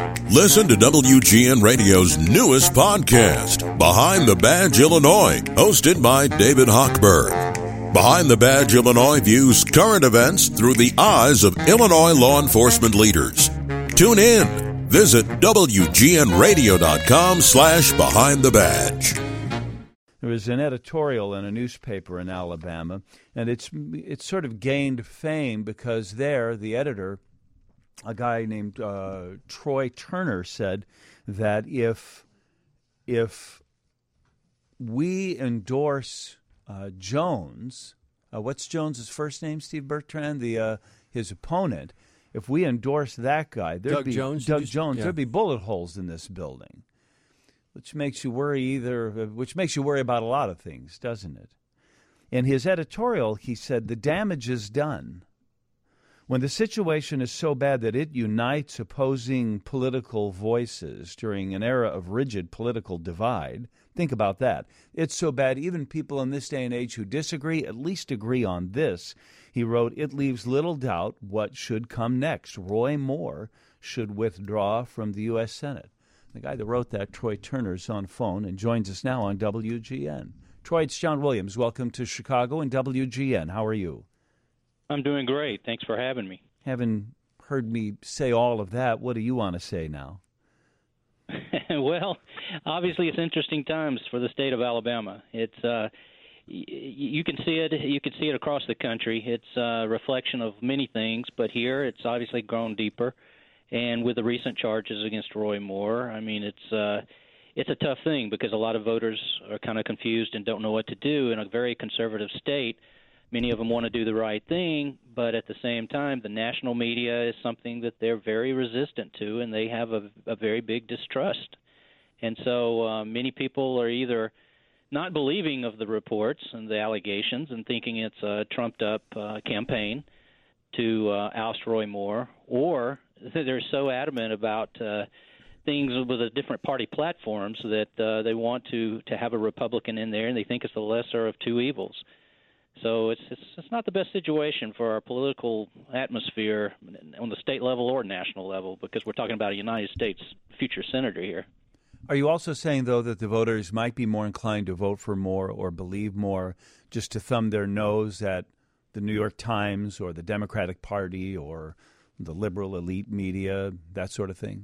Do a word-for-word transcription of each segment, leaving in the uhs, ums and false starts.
Listen to W G N Radio's newest podcast, Behind the Badge Illinois, hosted by David Hochberg. Behind the Badge Illinois views current events through the eyes of Illinois law enforcement leaders. Tune in. Visit W G N radio dot com slash behind the badge. There was an editorial in a newspaper in Alabama, and it's it's sort of gained fame because there, the editor, a guy named uh, Troy Turner, said that if if we endorse uh, Jones, uh, what's Jones's first name, Steve Bertrand, the uh, his opponent, if we endorse that guy, there'd Doug be Jones, Doug you, Jones, yeah. there'd be bullet holes in this building, which makes you worry either, which makes you worry about a lot of things, doesn't it? In his editorial, he said the damage is done. When the situation is so bad that it unites opposing political voices during an era of rigid political divide, think about that. It's so bad even people in this day and age who disagree at least agree on this. He wrote, it leaves little doubt what should come next. Roy Moore should withdraw from the U S Senate. The guy that wrote that, Troy Turner, is on phone and joins us now on W G N. Troy, it's John Williams. Welcome to Chicago and W G N. How are you? I'm doing great. Thanks for having me. Having heard me say all of that, what do you want to say now? Well, obviously it's interesting times for the state of Alabama. It's uh, y- you can see it. You can see it across the country. It's a reflection of many things, but here it's obviously grown deeper. And with the recent charges against Roy Moore, I mean, it's uh, it's a tough thing because a lot of voters are kind of confused and don't know what to do in a very conservative state. Many of them want to do the right thing, but at the same time, the national media is something that they're very resistant to, and they have a, a very big distrust. And so uh, many people are either not believing of the reports and the allegations and thinking it's a trumped-up uh, campaign to uh, oust Roy Moore, or they're so adamant about uh, things with the different party platforms that uh, they want to, to have a Republican in there, and they think it's the lesser of two evils. So it's, it's it's not the best situation for our political atmosphere on the state level or national level, because we're talking about a United States future senator here. Are you also saying, though, that the voters might be more inclined to vote for Moore or believe Moore just to thumb their nose at the New York Times or the Democratic Party or the liberal elite media, that sort of thing?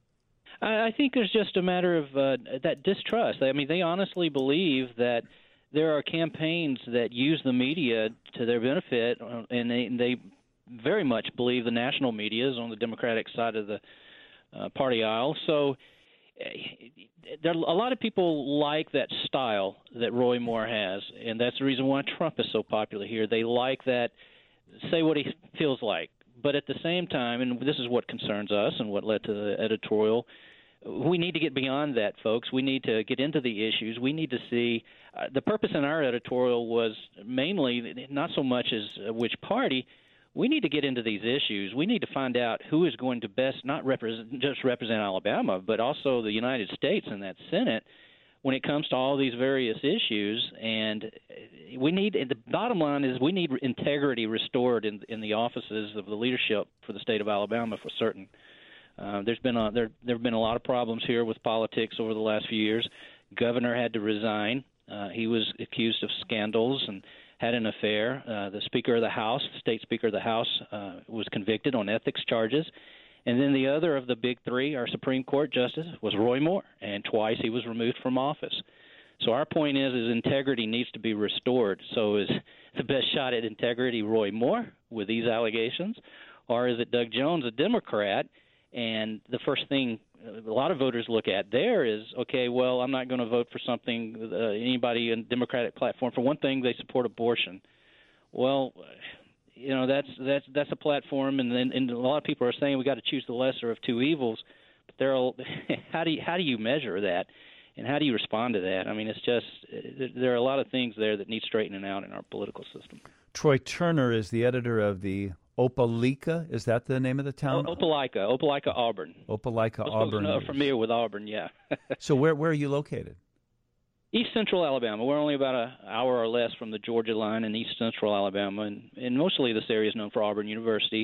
I, I think there's just a matter of uh, that distrust. I mean, they honestly believe that there are campaigns that use the media to their benefit, and they, they very much believe the national media is on the Democratic side of the uh, party aisle. So uh, there, a lot of people like that style that Roy Moore has, and that's the reason why Trump is so popular here. They like that, say what he feels like. But at the same time, and this is what concerns us and what led to the editorial, we need to get beyond that, folks. We need to get into the issues. We need to see uh, the purpose in our editorial was mainly not so much as uh, which party. We need to get into these issues. We need to find out who is going to best not represent, just represent Alabama, but also the United States in that Senate when it comes to all these various issues. And we need the bottom line is we need integrity restored in in the offices of the leadership for the state of Alabama for certain. Uh, there's been a, there there have been a lot of problems here with politics over the last few years. Governor had to resign. Uh, he was accused of scandals and had an affair. Uh, the Speaker of the House, the state Speaker of the House, uh, was convicted on ethics charges. And then the other of the big three, our Supreme Court justice, was Roy Moore, and twice he was removed from office. So our point is, is integrity needs to be restored. So is the best shot at integrity Roy Moore with these allegations, or is it Doug Jones, a Democrat? And the first thing a lot of voters look at there is, okay, well, I'm not going to vote for something, uh, anybody in the Democratic platform. For one thing, they support abortion. Well, you know, that's that's that's a platform, and then and a lot of people are saying we got to choose the lesser of two evils. But there, are, how do you, how do you measure that, and how do you respond to that? I mean, it's just there are a lot of things there that need straightening out in our political system. Troy Turner is the editor of the Opelika. Is that the name of the town? O- Opelika, Opelika, Auburn. Opelika, Auburn. Are familiar with Auburn, yeah. So where where are you located? East Central Alabama. We're only about an hour or less from the Georgia line in East Central Alabama, and, and mostly this area is known for Auburn University.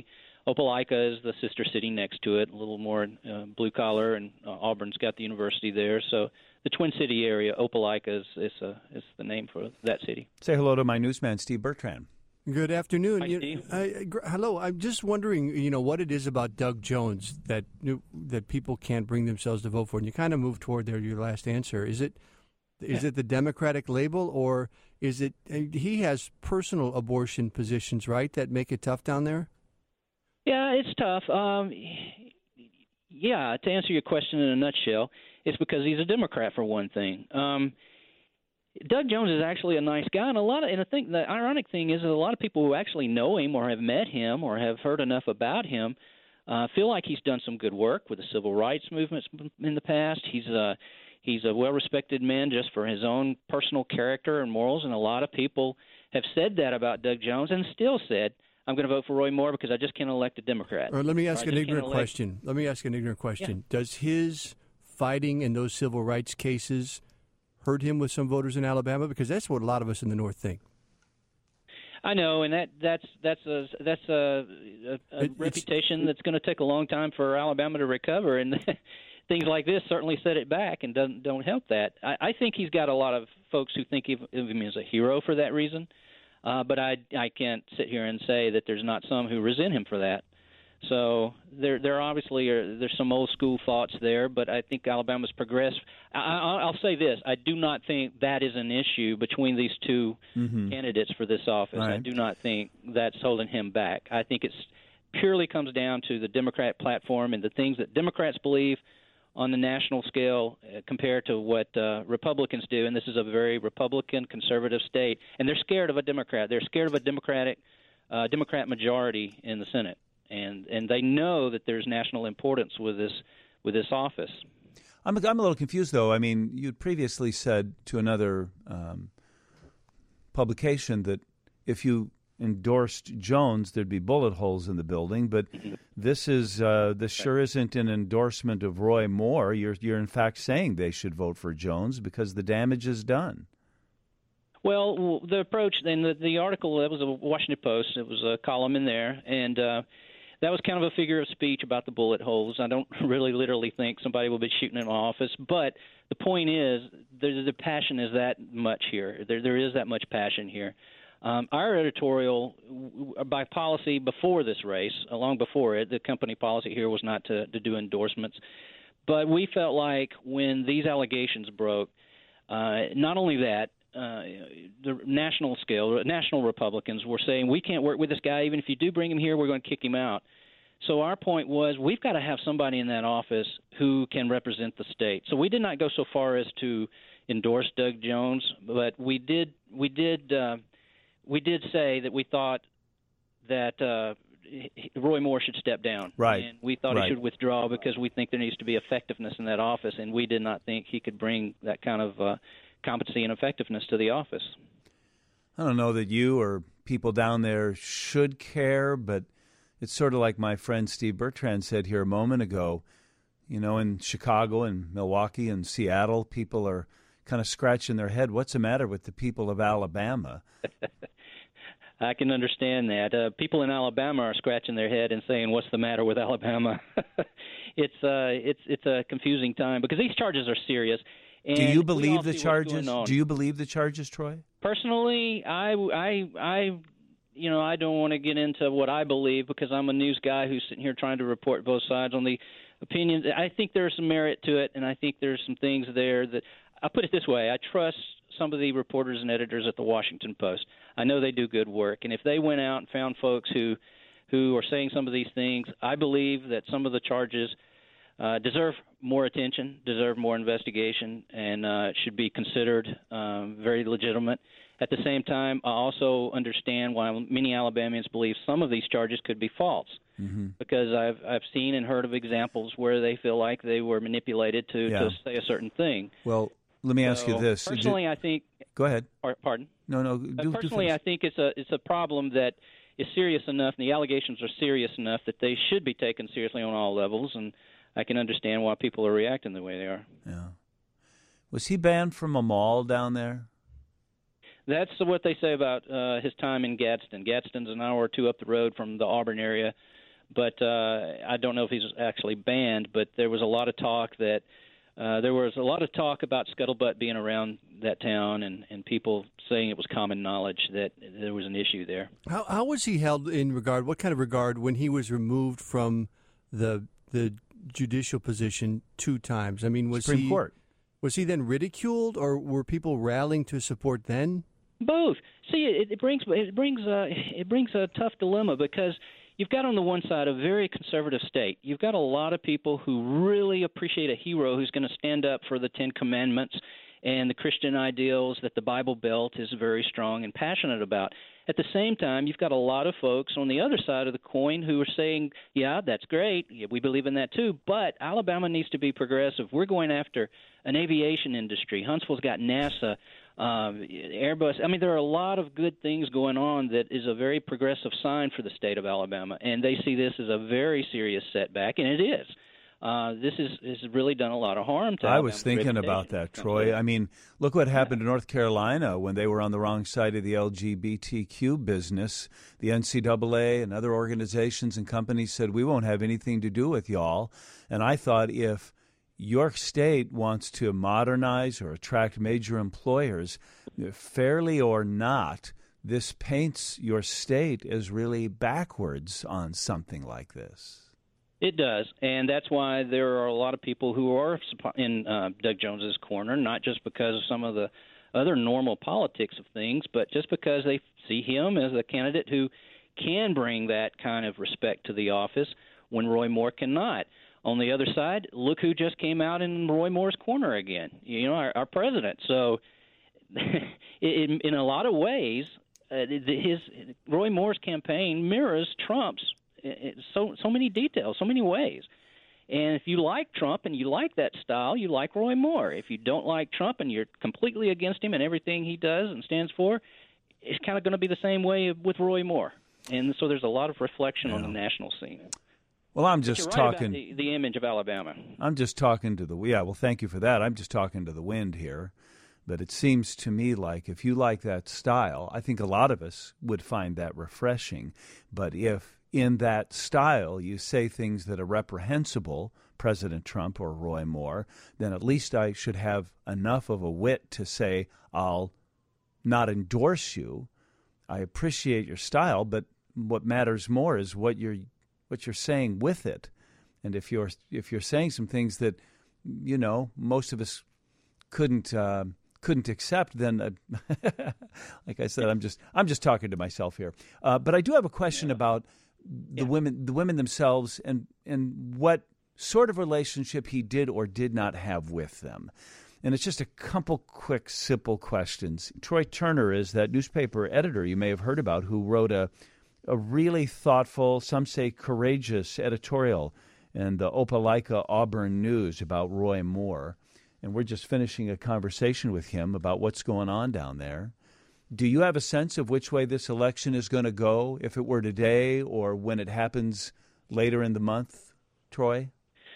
Opelika is the sister city next to it, a little more uh, blue collar, and uh, Auburn's got the university there. So the Twin City area, Opelika is is, uh, is the name for that city. Say hello to my newsman, Steve Bertrand. Good afternoon. Hi, you, Steve. I, gr- hello. I'm just wondering, you know, what it is about Doug Jones that that people can't bring themselves to vote for. And you kind of moved toward there your last answer. Is it is Yeah. it the Democratic label, or is it he has personal abortion positions, right, that make it tough down there? Yeah, it's tough. Um, yeah, to answer your question in a nutshell, it's because he's a Democrat for one thing. Um, Doug Jones is actually a nice guy, and a lot of, and I think the ironic thing is that a lot of people who actually know him or have met him or have heard enough about him uh, feel like he's done some good work with the civil rights movements in the past. He's a he's a well-respected man just for his own personal character and morals, and a lot of people have said that about Doug Jones and still said, I'm going to vote for Roy Moore because I just can't elect a Democrat. Or let me ask Or I an just ignorant can't elect- question. Let me ask an ignorant question. Yeah. Does his fighting in those civil rights cases hurt him with some voters in Alabama? Because that's what a lot of us in the North think. I know, and that that's that's a that's a, a, a It- reputation that's going to take a long time for Alabama to recover, and things like this certainly set it back and don't don't help that. I, I think he's got a lot of folks who think of him as a hero for that reason, uh, but I I can't sit here and say that there's not some who resent him for that. So there, there obviously are there's some old school thoughts there, but I think Alabama's progressed. I, I, I'll say this: I do not think that is an issue between these two Mm-hmm. candidates for this office. I Right. do not think that's holding him back. I think it's purely comes down to the Democrat platform and the things that Democrats believe on the national scale uh, compared to what uh, Republicans do. And this is a very Republican conservative state, and they're scared of a Democrat. They're scared of a Democratic uh, Democrat majority in the Senate. And and they know that there's national importance with this with this office. I'm I'm a little confused though. I mean, you'd previously said to another um, publication that if you endorsed Jones, there'd be bullet holes in the building. But this is uh, this sure isn't an endorsement of Roy Moore. You're you're in fact saying they should vote for Jones because the damage is done. Well, w- the approach in the, the article, that was a Washington Post. It was a column in there, and uh, that was kind of a figure of speech about the bullet holes. I don't really literally think somebody will be shooting in my office, but the point is the, the passion is that much here. There, there is that much passion here. Um, our editorial, w- by policy before this race, long before it, the company policy here was not to, to do endorsements. But we felt like when these allegations broke, uh, not only that, uh, the national scale, national Republicans were saying, we can't work with this guy. Even if you do bring him here, we're going to kick him out. So our point was we've got to have somebody in that office who can represent the state. So we did not go so far as to endorse Doug Jones, but we did we did uh, we did say that we thought that uh, Roy Moore should step down. Right. And we thought Right. he should withdraw because we think there needs to be effectiveness in that office, and we did not think he could bring that kind of uh, competency and effectiveness to the office. I don't know that you or people down there should care, but it's sort of like my friend Steve Bertrand said here a moment ago. You know, in Chicago and Milwaukee and Seattle, people are kind of scratching their head. What's the matter with the people of Alabama? I can understand that. Uh, people in Alabama are scratching their head and saying, "What's the matter with Alabama?" it's uh, it's it's a confusing time because these charges are serious. And Do you we believe all the see what's charges? going on. Do you believe the charges, Troy? Personally, I, I, I, you know, I don't want to get into what I believe because I'm a news guy who's sitting here trying to report both sides on the opinions. I think there's some merit to it, and I think there's some things there that I'll put it this way: I trust some of the reporters and editors at the Washington Post. I know they do good work, and if they went out and found folks who, who are saying some of these things, I believe that some of the charges Uh, deserve more attention, deserve more investigation, and uh, should be considered um, very legitimate. At the same time, I also understand why many Alabamians believe some of these charges could be false, mm-hmm. because I've I've seen and heard of examples where they feel like they were manipulated to, Yeah. to say a certain thing. Well, let me ask So, you this. Personally, I think. Go ahead. Or, pardon. No, no. Uh, Do, do personally, finish. I think it's a it's a problem that is serious enough, and the allegations are serious enough that they should be taken seriously on all levels. And I can understand why people are reacting the way they are. Yeah. Was he banned from a mall down there? That's what they say about uh, his time in Gadsden. Gadsden's an hour or two up the road from the Auburn area, but uh, I don't know if he's actually banned. But there was a lot of talk that uh, there was a lot of talk about scuttlebutt being around that town, and, and people saying it was common knowledge that there was an issue there. How how was he held in regard? What kind of regard when he was removed from the the judicial position two times? I mean, was Supreme he Court. was he then ridiculed, or were people rallying to support then? Both. See, it, it brings it brings uh, it brings a tough dilemma, because you've got on the one side a very conservative state. You've got a lot of people who really appreciate a hero who's going to stand up for the Ten Commandments and the Christian ideals that the Bible Belt is very strong and passionate about. At the same time, you've got a lot of folks on the other side of the coin who are saying, yeah, that's great, yeah, we believe in that too, but Alabama needs to be progressive. We're going after an aviation industry. Huntsville's got NASA, um, Airbus. I mean, there are a lot of good things going on that is a very progressive sign for the state of Alabama, and they see this as a very serious setback, and it is. Uh, this is has really done a lot of harm to I was Alabama's thinking reputation. about that, Troy. I mean, look what happened to North Carolina when they were on the wrong side of the L G B T Q business. The N C double A and other organizations and companies said, we won't have anything to do with y'all. And I thought, if York State wants to modernize or attract major employers, fairly or not, this paints your state as really backwards on something like this. It does, and that's why there are a lot of people who are in uh, Doug Jones's corner, not just because of some of the other normal politics of things, but just because they see him as a candidate who can bring that kind of respect to the office when Roy Moore cannot. On the other side, look who just came out in Roy Moore's corner again, you know, our, our president. So in, in a lot of ways, uh, his Roy Moore's campaign mirrors Trump's. So so many details, so many ways. And if you like Trump and you like that style, you like Roy Moore. If you don't like Trump and you're completely against him and everything he does and stands for, it's kind of going to be the same way with Roy Moore. And so there's a lot of reflection yeah. on the national scene. Well, I'm just right talking about the, the image of Alabama. I'm just talking to the yeah. Well, thank you for that. I'm just talking to the wind here. But it seems to me like if you like that style, I think a lot of us would find that refreshing. But if in that style you say things that are reprehensible, President Trump or Roy Moore, then at least I should have enough of a wit to say, I'll not endorse you. I appreciate your style, but what matters more is what you're what you're saying with it. And if you're if you're saying some things that, you know, most of us couldn't uh, couldn't accept, then uh, like I said, I'm just I'm just talking to myself here. Uh, but I do have a question yeah. about the yeah. women the women themselves and and what sort of relationship he did or did not have with them. And it's just a couple quick, simple questions. Troy Turner is that newspaper editor you may have heard about who wrote a a really thoughtful, some say courageous editorial in the Opelika Auburn News about Roy Moore. And we're just finishing a conversation with him about what's going on down there. Do you have a sense of which way this election is going to go, if it were today or when it happens later in the month, Troy?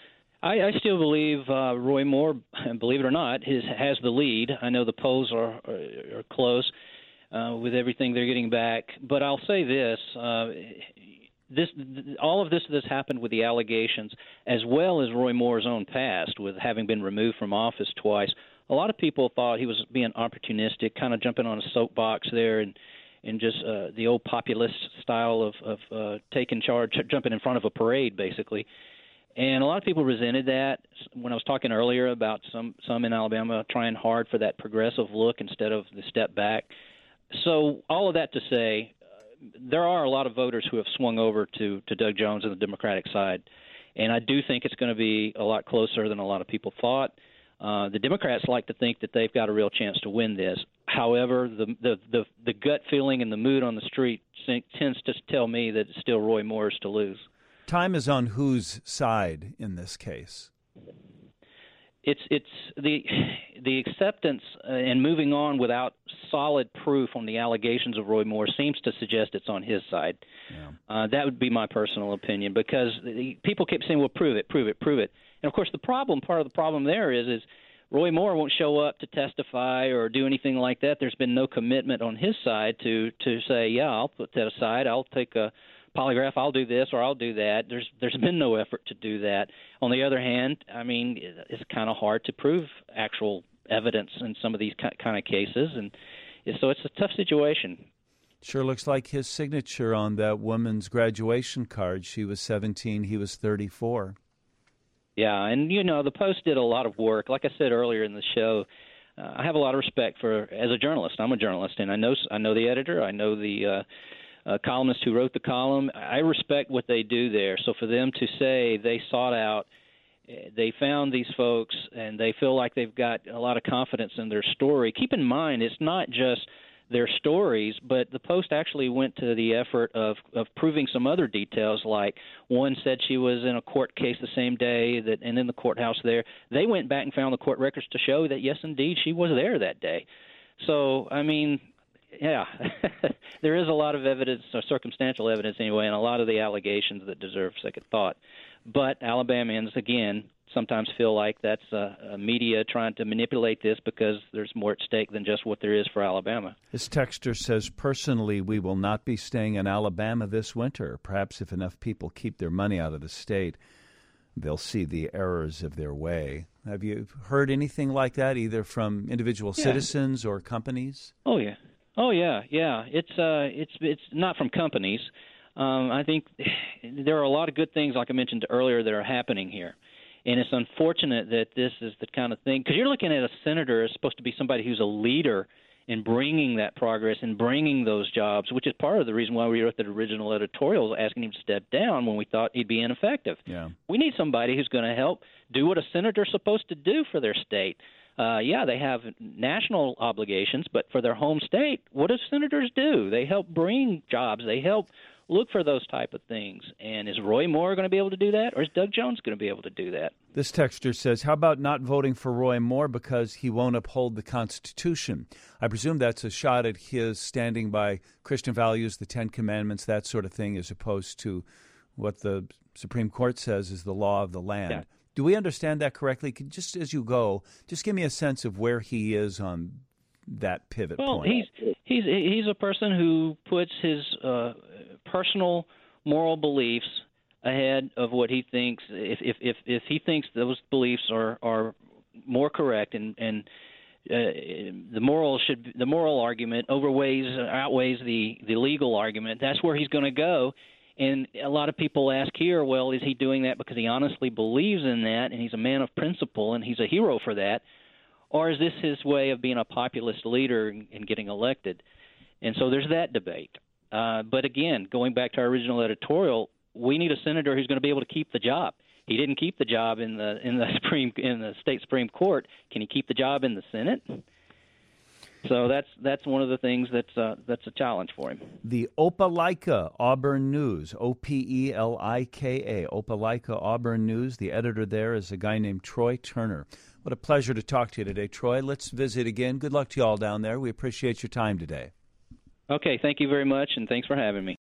I, I still believe uh, Roy Moore, believe it or not, his, has the lead. I know the polls are, are, are close uh, with everything they're getting back. But I'll say this. Uh, This, all of this this happened with the allegations, as well as Roy Moore's own past, with having been removed from office twice. A lot of people thought he was being opportunistic, kind of jumping on a soapbox there, and and just uh, the old populist style of of uh, taking charge, jumping in front of a parade, basically. And a lot of people resented that. When I was talking earlier about some some in Alabama trying hard for that progressive look instead of the step back. So all of that to say, there are a lot of voters who have swung over to, to Doug Jones and the Democratic side, and I do think it's going to be a lot closer than a lot of people thought. Uh, the Democrats like to think that they've got a real chance to win this. However, the the the, the gut feeling and the mood on the street tends to tell me that it's still Roy Moore's to lose. Time is on whose side in this case? It's it's the the acceptance and moving on without solid proof on the allegations of Roy Moore seems to suggest it's on his side. Yeah. Uh, that would be my personal opinion, because the, people keep saying, "Well, prove it, prove it, prove it." And of course, the problem, part of the problem there is, is Roy Moore won't show up to testify or do anything like that. There's been no commitment on his side to to say, "Yeah, I'll put that aside. I'll take a polygraph, I'll do this or I'll do that. There's there's been no effort to do that. On the other hand, I mean, it's kind of hard to prove actual evidence in some of these kind of cases, and so it's a tough situation. Sure looks like his signature on that woman's graduation card. She was seventeen, he was thirty-four. Yeah, and, you know, the Post did a lot of work. Like I said earlier in the show, uh, I have a lot of respect for, as a journalist, I'm a journalist, and I know I know the editor, I know the uh, uh, columnist who wrote the column. I respect what they do there. So for them to say they sought out, they found these folks, and they feel like they've got a lot of confidence in their story. Keep in mind, it's not just their stories, but the Post actually went to the effort of, of proving some other details, like one said she was in a court case the same day, that, and in the courthouse there. They went back and found the court records to show that, yes, indeed, she was there that day. So, I mean, yeah, there is a lot of evidence, or circumstantial evidence anyway, and a lot of the allegations that deserve second thought. But Alabamians, again, sometimes feel like that's uh, uh, media trying to manipulate this because there's more at stake than just what there is for Alabama. This texter says, personally, we will not be staying in Alabama this winter. Perhaps if enough people keep their money out of the state, they'll see the errors of their way. Have you heard anything like that, either from individual yeah. citizens or companies? Oh, yeah. Oh, yeah, yeah. It's uh, it's it's not from companies. Um, I think there are a lot of good things, like I mentioned earlier, that are happening here. And it's unfortunate that this is the kind of thing, because you're looking at a senator as supposed to be somebody who's a leader in bringing that progress and bringing those jobs, which is part of the reason why we wrote that original editorial asking him to step down when we thought he'd be ineffective. Yeah. We need somebody who's going to help do what a senator's supposed to do for their state. Uh, yeah, they have national obligations, but for their home state, what do senators do? They help bring jobs. They help look for those type of things. And is Roy Moore going to be able to do that, or is Doug Jones going to be able to do that? This texter says, how about not voting for Roy Moore because he won't uphold the Constitution? I presume that's a shot at his standing by Christian values, the Ten Commandments, that sort of thing, as opposed to what the Supreme Court says is the law of the land. Yeah. Do we understand that correctly? Can, just as you go, just give me a sense of where he is on that pivot well, point. he's he's he's a person who puts his uh, personal moral beliefs ahead of what he thinks. If if if, if he thinks those beliefs are, are more correct, and and uh, the moral should the moral argument overweighs outweighs the the legal argument, that's where he's going to go. And a lot of people ask here, well, is he doing that because he honestly believes in that, and he's a man of principle, and he's a hero for that? Or is this his way of being a populist leader and getting elected? And so there's that debate. Uh, but again, going back to our original editorial, we need a senator who's going to be able to keep the job. He didn't keep the job in the in the Supreme in the state Supreme Court. Can he keep the job in the Senate? So that's that's one of the things that's uh, that's a challenge for him. The Opelika Auburn News, O P E L I K A, Opelika Auburn News. The editor there is a guy named Troy Turner. What a pleasure to talk to you today, Troy. Let's visit again. Good luck to you all down there. We appreciate your time today. Okay, thank you very much, and thanks for having me.